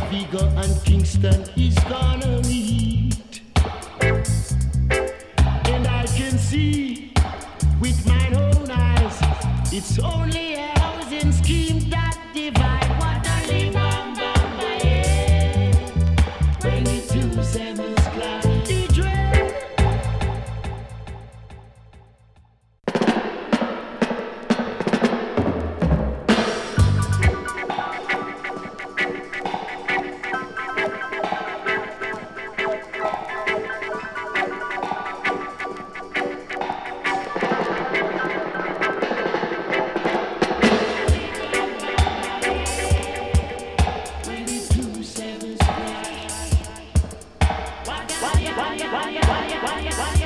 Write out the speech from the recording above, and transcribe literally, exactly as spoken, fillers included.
Vigo and Kingston is gonna meet. And I can see with my own eyes, it's only a housing scheme that divide. What a live on my head. twenty-two seven's class, the dread. twenty-two seven's class. Why, why, why, why, why, why, why, why?